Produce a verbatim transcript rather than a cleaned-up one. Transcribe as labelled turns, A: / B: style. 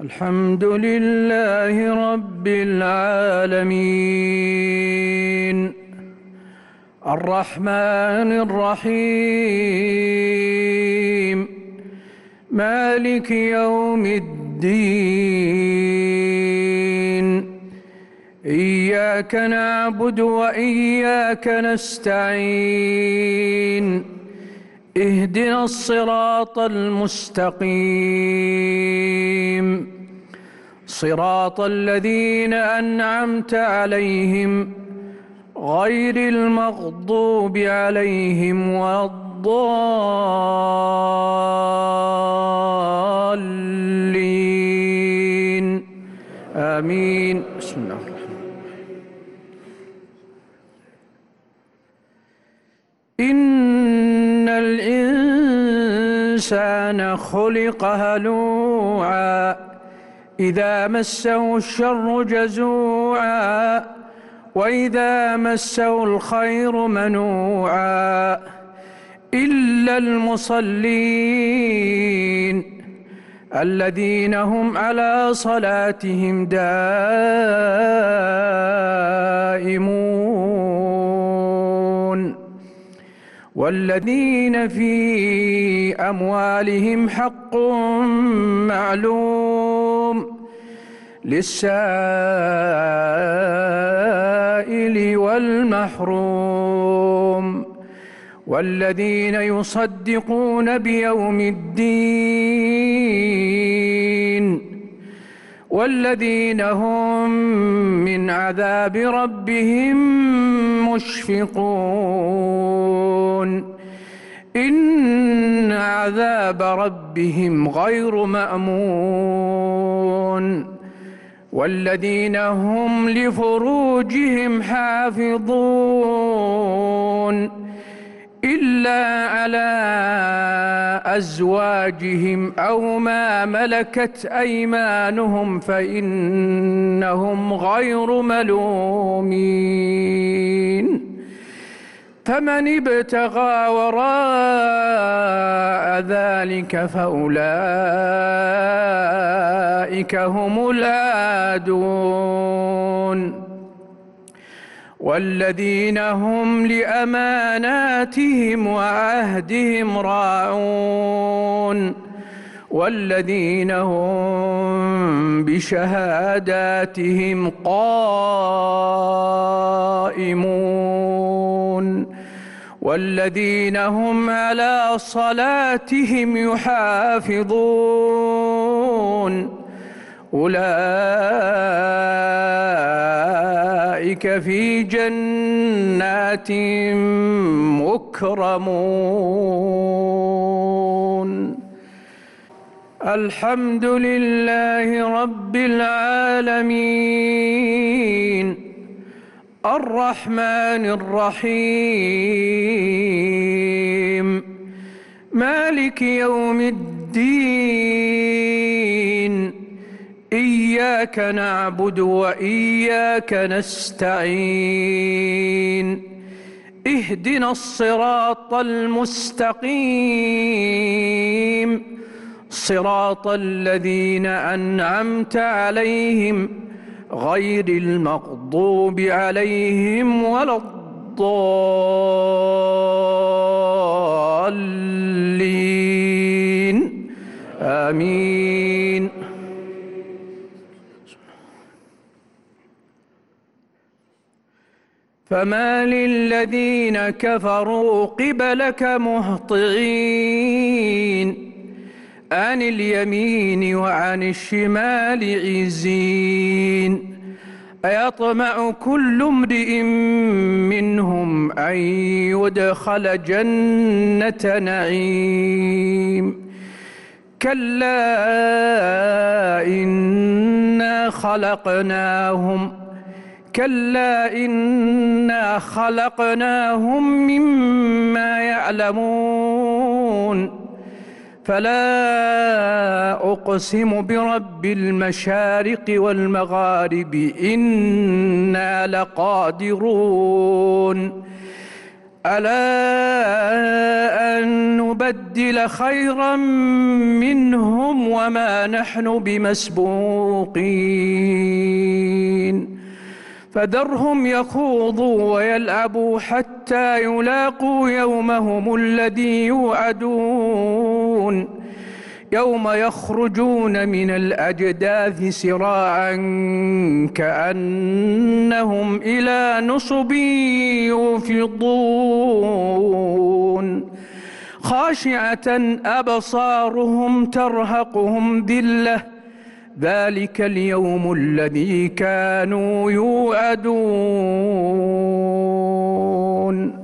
A: الحمد لله رب العالمين الرحمن الرحيم مالك يوم الدين إياك نعبد وإياك نستعين اهدنا الصراط المستقيم صراط الذين أنعمت عليهم غير المغضوب عليهم ولا الضالين آمين. بسم الله الرحمن الرحيم. إن الإنسان خلق هلوعا إذا مسه الشر جزوعا وإذا مسه الخير منوعا إلا المصلين الذين هم على صلاتهم دائمون والذين في أموالهم حق معلوم للسائل والمحروم والذين يصدقون بيوم الدين والذين هم من عذاب ربهم مشفقون إن عذاب ربهم غير مأمون والذين هم لفروجهم حافظون إلا على أزواجهم أو ما ملكت أيمانهم فإنهم غير ملومين فمن ابتغى وراء ذلك فأولئك هم العادون والذين هم لأماناتهم وعهدهم راعون والذين هم بشهاداتهم قائمون والذين هم على صلاتهم يحافظون أولئك في جنات مكرمون. الحمد لله رب العالمين الرحمن الرحيم مالك يوم الدين إياك نعبد وإياك نستعين اهدنا الصراط المستقيم صراط الذين أنعمت عليهم غير المغضوب عليهم ولا الضالين آمين. فما للذين كفروا قبلك مهطعين عن اليمين وعن الشمال عزين أيطمع كل امرئ منهم أن يدخل جنة نعيم كلا إنا خلقناهم كلا إنا خلقناهم مما يعلمون فلا أقسم برب المشارق والمغارب إنا لقادرون ألا أن نبدل خيرا منهم وما نحن بمسبوقين فذرهم يخوضوا ويلعبوا حتى يلاقوا يومهم الذي يوعدون يوم يخرجون من الأجداث سراعا كأنهم إلى نصب يوفضون خاشعة أبصارهم ترهقهم ذلة ذلك اليوم الذي كانوا يوعدون.